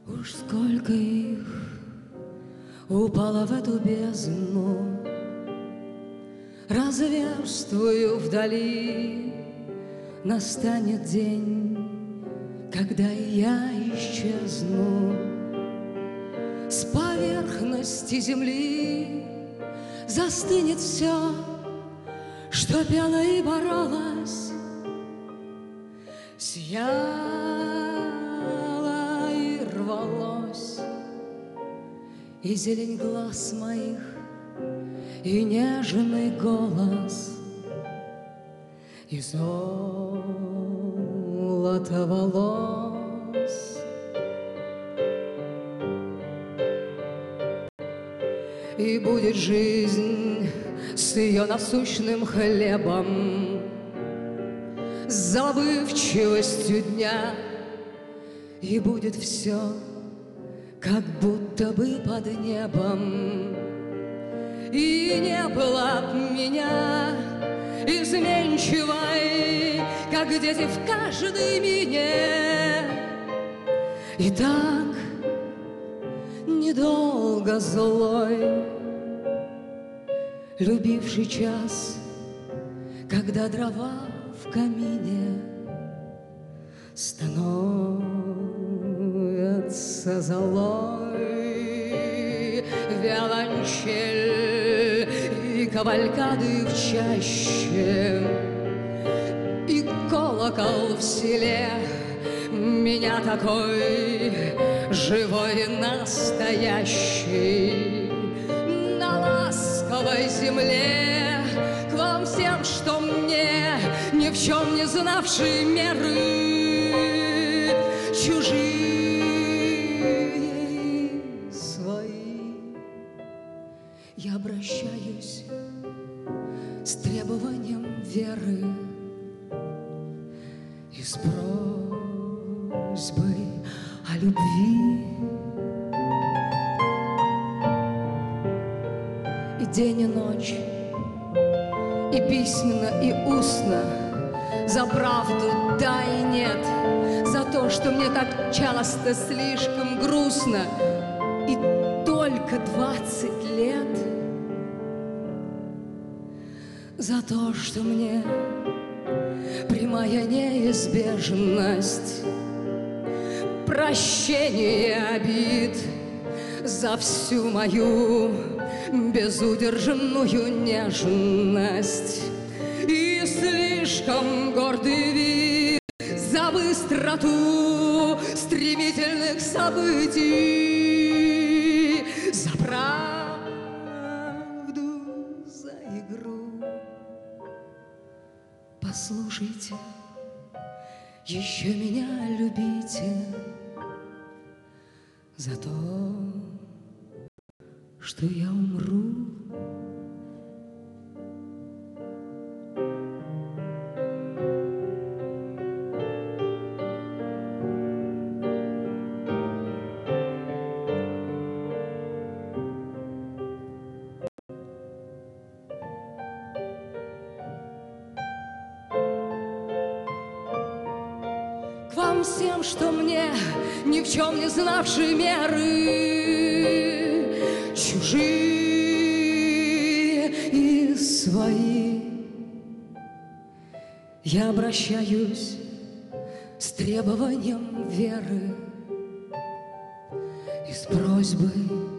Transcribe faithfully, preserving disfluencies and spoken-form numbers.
Уж сколько их упало в эту бездну, разверстую вдали. Настанет день, когда и я исчезну с поверхности земли. Застынет все, что пела и боролась, сияла и рвалось, и зелень глаз моих, и нежный голос, и золото волос. И будет жизнь с ее насущным хлебом, с забывчивостью дня, и будет все, как будто бы под небом. И не было б меня изменчивой, как дети в каждой мине. И так недолго злой, любивший час, когда дрова в камине становятся золой. Виолончель и кавалькады в чаще, и колокол в селе меня такой живой и настоящий. На ласковой земле к вам всем, что мне, ни в чем не знавшие меры, чужие и свои, я обращаюсь с требованием веры и с просьбой о любви. И день, и ночь, и письменно, и устно, за правду да и нет, за то, что мне так часто слишком грустно, и только двадцать лет, за то, что мне прямая неизбежность, прощение обид за всю мою безудержную нежность и слишком гордый вид за быстроту стремительных событий, за правду, за игру. Послушайте, еще меня любите за то, что я умру. К вам всем, что мне, ни в чем не знавшие меры, чужие и свои, я обращаюсь с требованием веры и с просьбой